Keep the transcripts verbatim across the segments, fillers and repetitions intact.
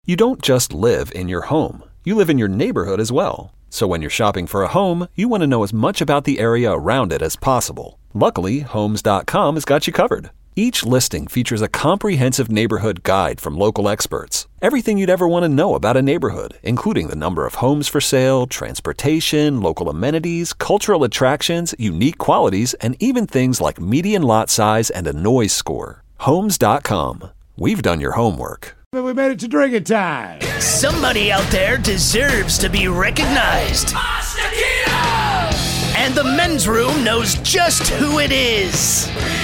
You don't just live in your home. You live in your neighborhood as well. So when you're shopping for a home, you want to know as much about the area around it as possible. Luckily, Homes dot com has got you covered. Each listing features a comprehensive neighborhood guide from local experts. Everything you'd ever want to know about a neighborhood, including the number of homes for sale, transportation, local amenities, cultural attractions, unique qualities, and even things like median lot size and a noise score. Homes dot com. We've done your homework. We made it to drinking time. Somebody out there deserves to be recognized. And the men's room knows just who it is.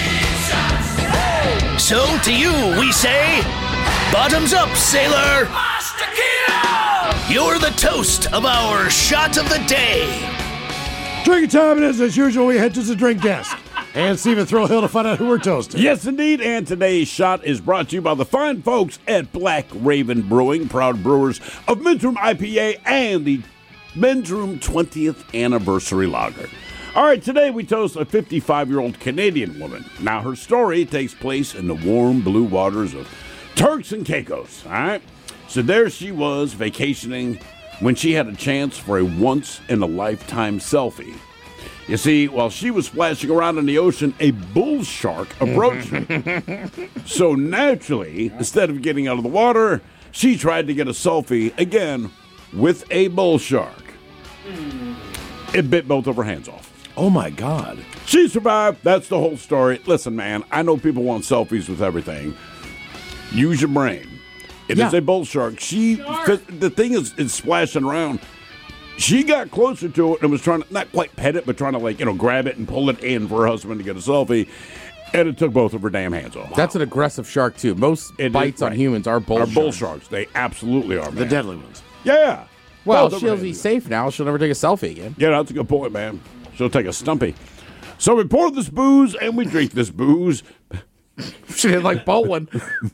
So to you, we say, bottoms up, sailor. You're the toast of our shot of the day. Drinking time it is. As usual, we head to the drink desk and see if Thrill Hill to find out who we're toasting. Yes, indeed. And today's shot is brought to you by the fine folks at Black Raven Brewing, proud brewers of Men's Room I P A and the Men's Room twentieth Anniversary Lager. All right, today we toast a fifty-five-year-old Canadian woman. Now, her story takes place in the warm blue waters of Turks and Caicos, all right? So there she was vacationing when she had a chance for a once-in-a-lifetime selfie. You see, while she was splashing around in the ocean, a bull shark approached her. So naturally, instead of getting out of the water, she tried to get a selfie, again, with a bull shark. It bit both of her hands off. Oh, my God. She survived. That's the whole story. Listen, man, I know people want selfies with everything. Use your brain. It yeah. is a bull shark. She, the thing is, is splashing around. She got closer to it and was trying to, not quite pet it, but trying to, like, you know, grab it and pull it in for her husband to get a selfie. And it took both of her damn hands off. That's an aggressive shark, too. Most it bites is, on right. humans are bull are sharks. bull sharks. They absolutely are, man. The deadly ones. Yeah. Well, she'll be safe now. She'll never take a selfie again. Yeah, that's a good point, man. She'll take a stumpy. So we pour this booze and we drink this booze. She didn't like bowling.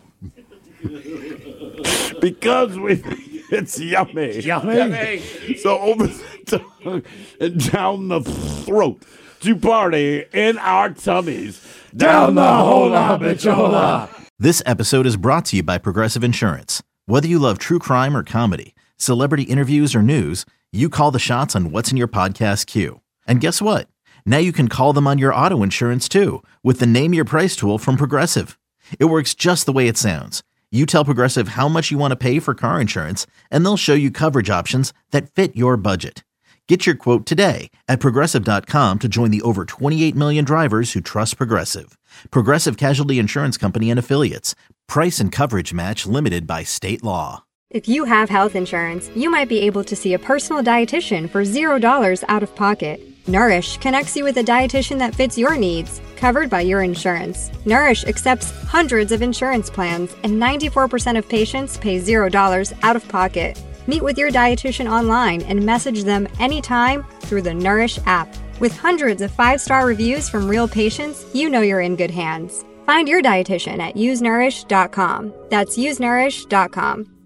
Because we, it's yummy. Yummy. yummy. So over the tongue and down the throat to party in our tummies. Down the hola, bichola. This episode is brought to you by Progressive Insurance. Whether you love true crime or comedy, celebrity interviews or news, you call the shots on what's in your podcast queue. And guess what? Now you can call them on your auto insurance, too, with the Name Your Price tool from Progressive. It works just the way it sounds. You tell Progressive how much you want to pay for car insurance, and they'll show you coverage options that fit your budget. Get your quote today at Progressive dot com to join the over twenty-eight million drivers who trust Progressive. Progressive Casualty Insurance Company and Affiliates. Price and coverage match limited by state law. If you have health insurance, you might be able to see a personal dietitian for zero dollars out of pocket. Nourish connects you with a dietitian that fits your needs, covered by your insurance. Nourish accepts hundreds of insurance plans, and ninety-four percent of patients pay zero dollars out of pocket. Meet with your dietitian online and message them anytime through the Nourish app. With hundreds of five-star reviews from real patients, you know you're in good hands. Find your dietitian at use nourish dot com. That's use nourish dot com.